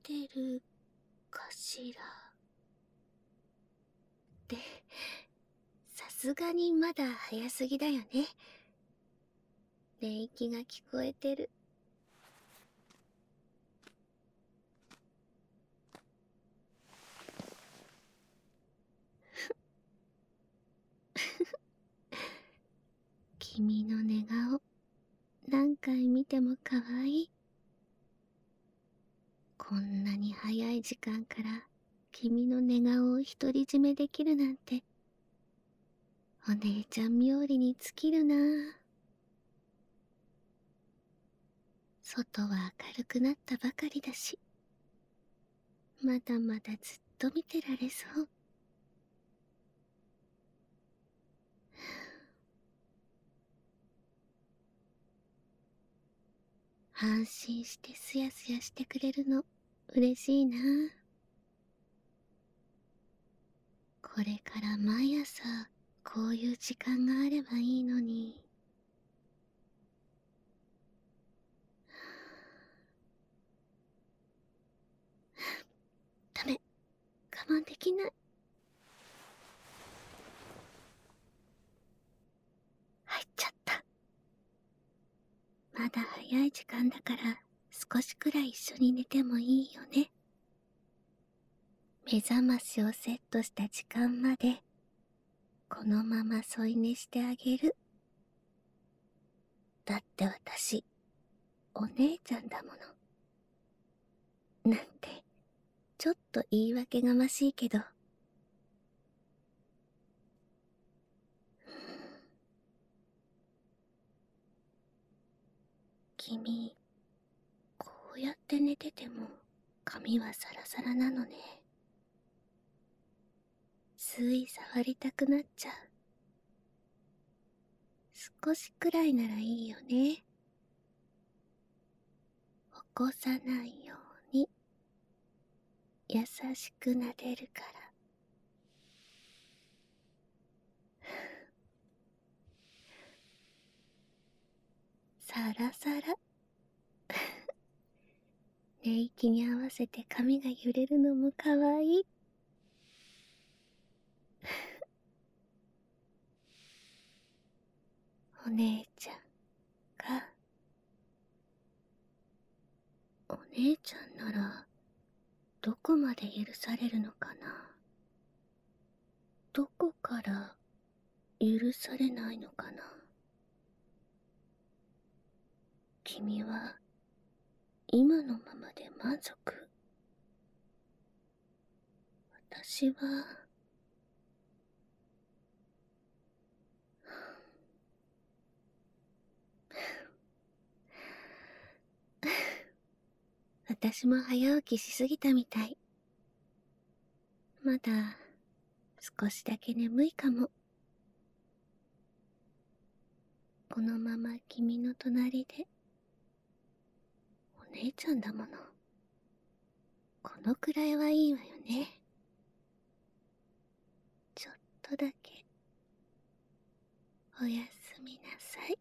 てるかしら。で、さすがにまだ早すぎだよね。寝息が聞こえてる。君の寝顔、何回見ても可愛い。こんなに早い時間から君の寝顔を独り占めできるなんて、お姉ちゃん冥利に尽きるなあ。外は明るくなったばかりだし、まだまだずっと見てられそう。安心してすやすやしてくれるの嬉しいな。これから毎朝こういう時間があればいいのに。ダメ、我慢できない。入っちゃった。まだ早い時間だから少しくらい一緒に寝てもいいよね。目覚ましをセットした時間までこのまま添い寝してあげる。だって私お姉ちゃんだもの。なんてちょっと言い訳がましいけど、君こうやって寝てても髪はサラサラなのね。つい触りたくなっちゃう。少しくらいならいいよね。起こさないように優しく撫でるから。サラサラ。寝息に合わせて髪が揺れるのもかわいい。お姉ちゃんか。お姉ちゃんならどこまで許されるのかな。どこから許されないのかな。君は今のままで満足？私は私も早起きしすぎたみたい。まだ少しだけ眠いかも。このまま君の隣で。お姉ちゃんだもの。このくらいはいいわよね。ちょっとだけおやすみなさい。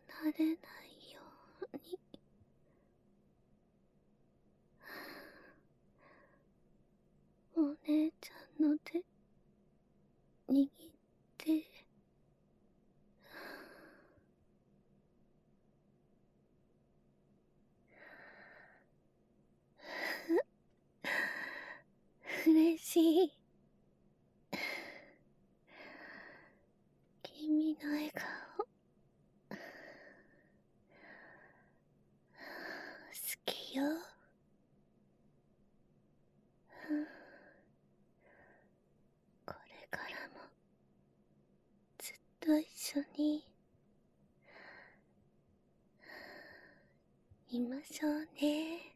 離れないように。お姉ちゃんの手握って。嬉しい。君の笑顔好きよ。これからもずっと一緒にいましょうね。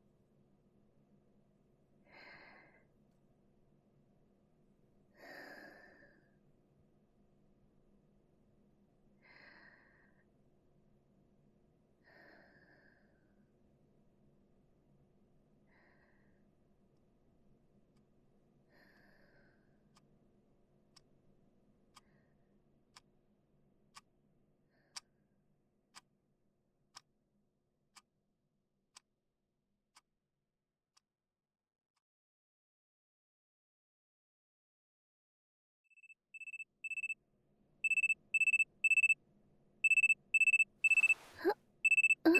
や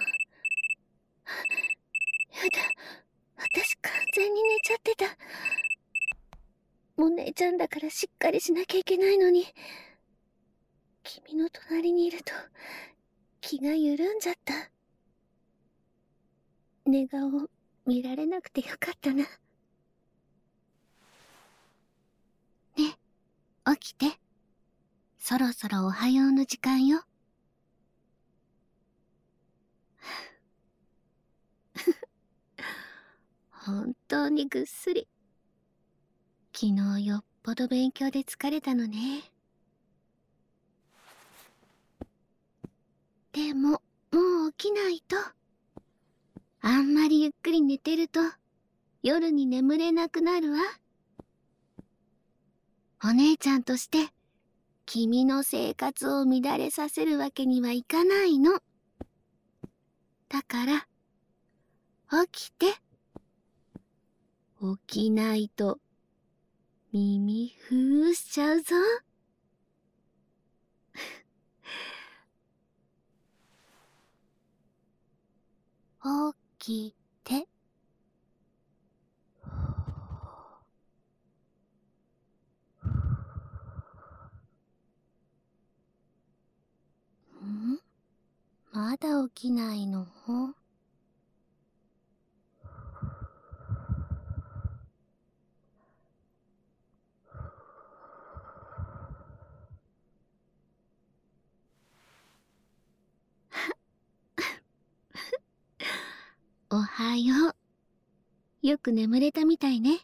だ、私完全に寝ちゃってた。お姉ちゃんだからしっかりしなきゃいけないのに、君の隣にいると気が緩んじゃった。寝顔見られなくてよかったな。ね、起きて。そろそろおはようの時間よ。本当にぐっすり。昨日よっぽど勉強で疲れたのね。でも、もう起きないと。あんまりゆっくり寝てると、夜に眠れなくなるわ。お姉ちゃんとして、君の生活を乱れさせるわけにはいかないの。だから、起きて。起きないと、耳ふーしちゃうぞ。起きて。ん？まだ起きないの？おはよう。よく眠れたみたいね。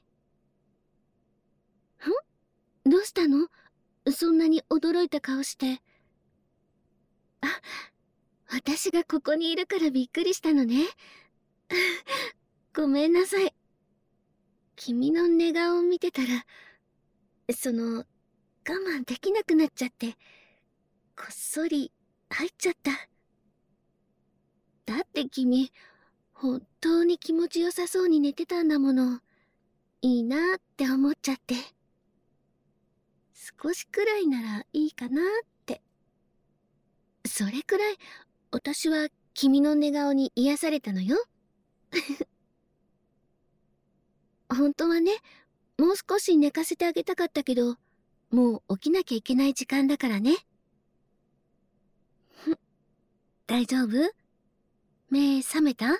どうしたの？そんなに驚いた顔して。あ、私がここにいるからびっくりしたのね。ごめんなさい。君の寝顔を見てたら、我慢できなくなっちゃって、こっそり入っちゃった。だって君、本当に気持ちよさそうに寝てたんだもの。いいなーって思っちゃって。少しくらいならいいかなーって。それくらい、私は君の寝顔に癒されたのよ。本当はね、もう少し寝かせてあげたかったけど、もう起きなきゃいけない時間だからね。大丈夫？目覚めた？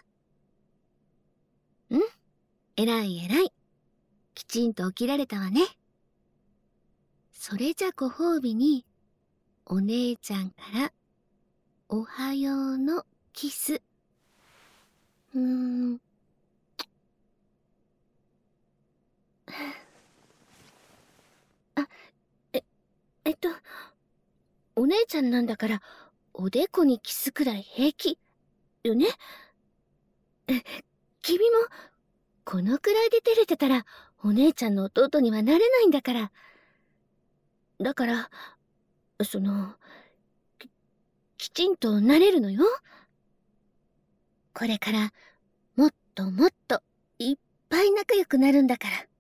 偉い偉い。きちんと起きられたわね。それじゃご褒美に、お姉ちゃんからおはようのキス。あ、え、えっと、お姉ちゃんなんだから、おでこにキスくらい平気、よね？君も、このくらいで照れてたら、お姉ちゃんの弟にはなれないんだから。だから、その、ききちんとなれるのよ。これからもっともっといっぱい仲良くなるんだから。